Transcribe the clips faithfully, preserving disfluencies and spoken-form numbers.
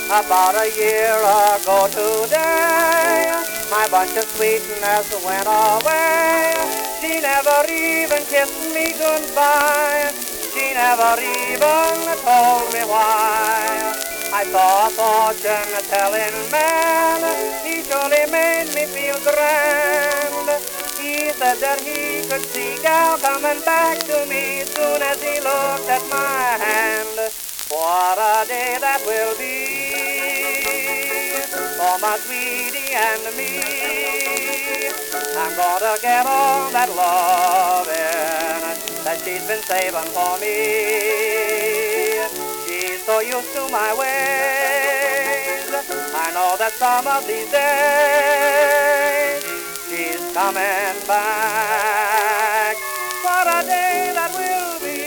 About a year ago today, my bunch of sweetness went away. She never even kissed me goodbye. She never even told me why. I saw a fortune-telling man. He surely made me feel grand. He said that he could see gal coming back to me soon as he looked at my hand. What a day that will be for my sweetie and me. I'm gonna get all that lovin' that she's been saving for me. She's so used to my ways, I know that some of these days she's coming back. What a day that will be.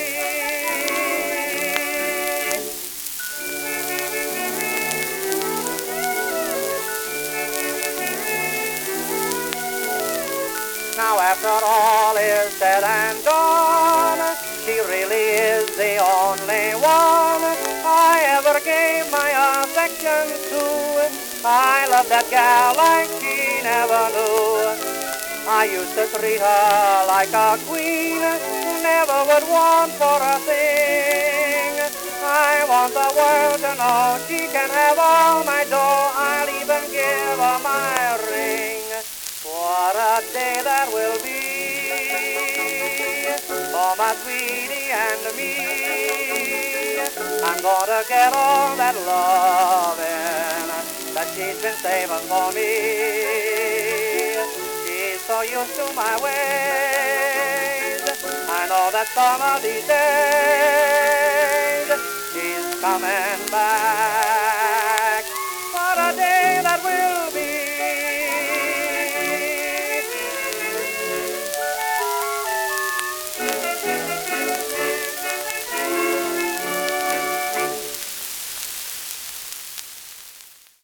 Now after all is said and done, she really is the only one I ever gave my affection to. I love that gal like she never knew. I used to treat her like a queen, never would want for a thing. I want the world to know she can have all my dough. I'll even give her my ring. What a day that will be for my sweetie and me. I'm gonna get all that lovin' that she's been saving for me. She's so used to my ways, I know that some of these days she's coming back.